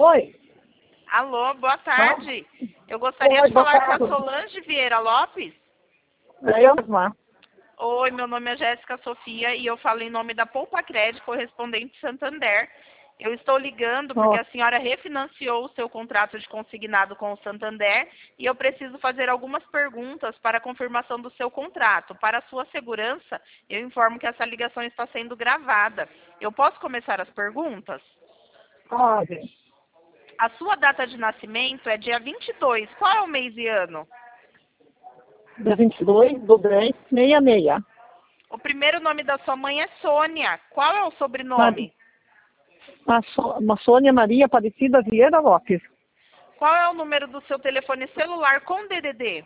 Oi. Alô, boa tarde. Eu gostaria Oi, de boa falar com a tarde. Solange Vieira Lopes. É eu mesma. Oi, meu nome é Jéssica Sofia e eu falo em nome da Poupa Crédito Correspondente Santander. Eu estou ligando porque a senhora refinanciou o seu contrato de consignado com o Santander e eu preciso fazer algumas perguntas para a confirmação do seu contrato. Para a sua segurança, eu informo que essa ligação está sendo gravada. Eu posso começar as perguntas? Pode. A sua data de nascimento é dia 22. Qual é o mês e ano? Dia 22/10/66. O primeiro nome da sua mãe é Sônia. Qual é o sobrenome? Sônia Maria Aparecida Vieira Lopes. Qual é o número do seu telefone celular com DDD?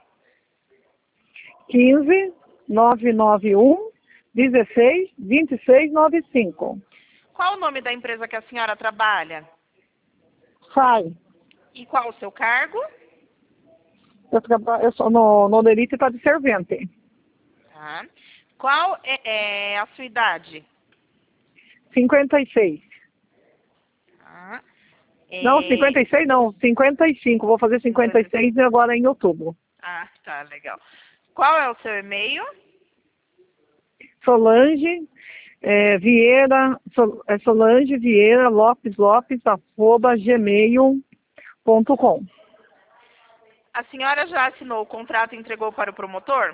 15 991 16 26 95. Qual o nome da empresa que a senhora trabalha? Sai. E qual o seu cargo? Eu sou no Lerite para de servente. Tá. Qual é a sua idade? 56. Tá. Não, 56 não. 55. Vou fazer 56 agora em outubro. Ah, tá, legal. Qual é o seu e-mail? Solange Vieira, Solange Vieira Lopes, @gmail.com. A senhora já assinou o contrato e entregou para o promotor?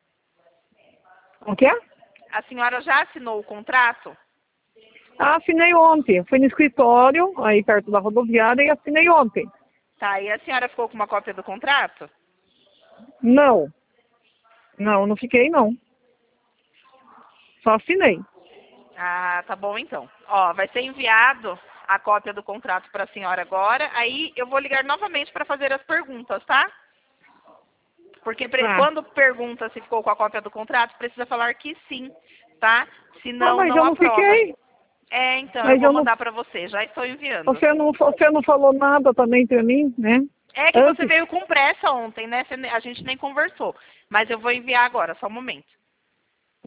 O quê? A senhora já assinou o contrato? Assinei ontem. Fui no escritório, aí perto da rodoviária, e assinei ontem. Tá, e a senhora ficou com uma cópia do contrato? Não. Não fiquei, não. Só assinei. Ah, tá bom então. Ó, vai ser enviado a cópia do contrato para a senhora agora. Aí eu vou ligar novamente para fazer as perguntas, tá? Porque quando pergunta se ficou com a cópia do contrato, precisa falar que sim, tá? Senão mas não eu não aprova. fiquei. É, então, Mas eu vou eu não, mandar para você. Já estou enviando. você não falou nada também para mim, né? É que você Antes. veio com pressa ontem, né? A gente nem conversou. Mas eu vou enviar agora, só um momento.